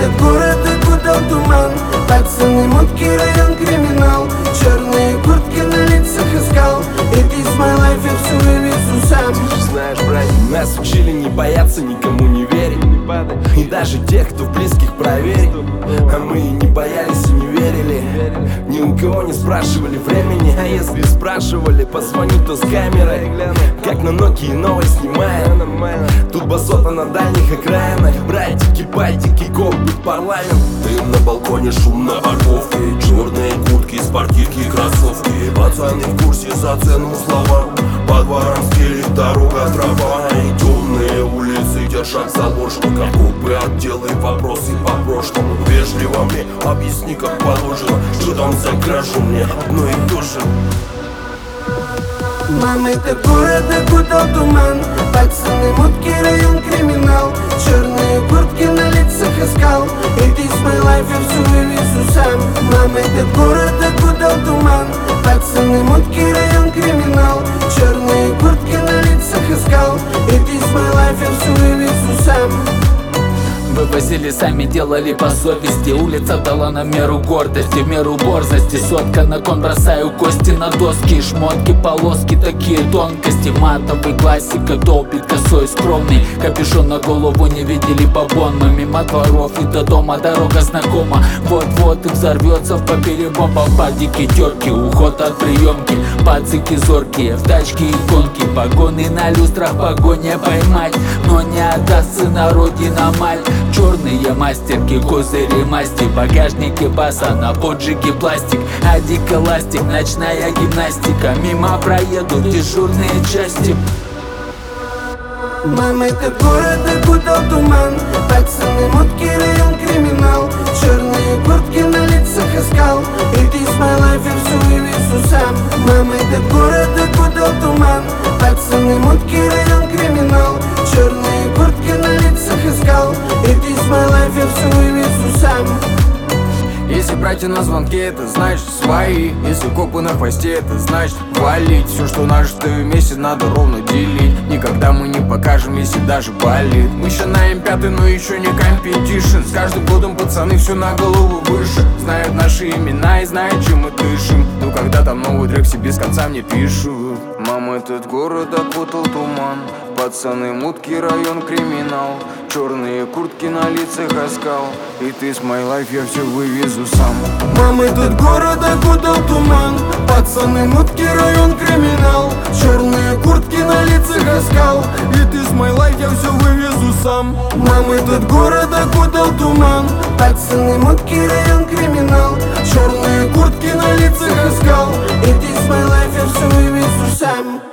этот город окутал туман. Пацаны, мутки, район, криминал. Черные куртки на лицах искал. It is my life, я все вывезу сам. Ты же знаешь, братья, нас учили не бояться, никому не верить. И даже тех, кто в близких проверить. А мы и не боялись и не верили. Ни у кого не спрашивали времени. А если спрашивали, позвони, то с камерой. Как на Nokia новой снимает. Тут басота на дальних окраинах. Братики, байтики, копы, парламент. Дым на балконе, шум на парковке. Черные куртки, спортивки, кроссовки. Пацаны в курсе за цену слова. По дворам стелит дорога, трава. И темные улицы держат заборчик. Копы, отделы, вопросы по прошлому. Вежливо мне объясни, как положено. Что там за кражу, мне одно и то же. Мам, этот город окутал туман. Пацаны, мутки, район, криминал. Черные куртки на лицах искал. It is my life, я все вывезу сам. Мам, этот город окутал туман. Пацаны, мутки, район, криминал. Черные куртки на лицах искал. It is my life, я все вывезу сам. Вывозили сами, делали по совести. Улица дала нам меру гордости, меру борзости. Сотка на кон, бросаю кости на доски. Шмотки, полоски, такие тонкости. Матовый классика, долбит косой скромный. Капюшон на голову, не видели бабон. Мы мимо дворов и до дома, дорога знакома. Вот-вот и взорвется в поперебом. Попадики, терки, уход от приемки. Пацики зоркие, в тачке иконки. Погоны на люстрах, погоня поймать. Но не отдастся на родина мать. Черные мастерки, козыри масти. Багажники баса, на поджиге пластик. Адик эластик, ночная гимнастика. Мимо проедут дежурные части. Мам, этот город окутал туман. Пацаны, мутки, район, криминал. Черные куртки на лицах искал. It is my life, я все вывезу сам. Мам, этот город окутал туман. Пацаны, мутки, район, криминал. Черные куртки на лицах искал. It is my life, я все вывезу сам. Если братья на звонке, это значит свои. Если копы на хвосте, это значит валить. Все, что нажито вместе, надо ровно делить. Никогда мы не покажем, если даже болит. Мы еще на М5, но еще не компетишн. С каждым годом пацаны все на голову выше. Знают наши имена и знают, чем мы дышим. Но когда там новый трек, все без конца мне пишут. Мама, этот город окутал туман. Пацаны, мутки, район, криминал. Черные куртки на лицах оскал. It is my life, я все вывезу сам. Мам, этот город окутал туман. Пацаны, мутки, район, криминал. Черные куртки на лицах оскал. It is my life, я все вывезу сам. Мам, этот город окутал туман. Пацаны, мутки, район, криминал. Черные куртки на лицах оскал. It is my life, я все вывезу сам.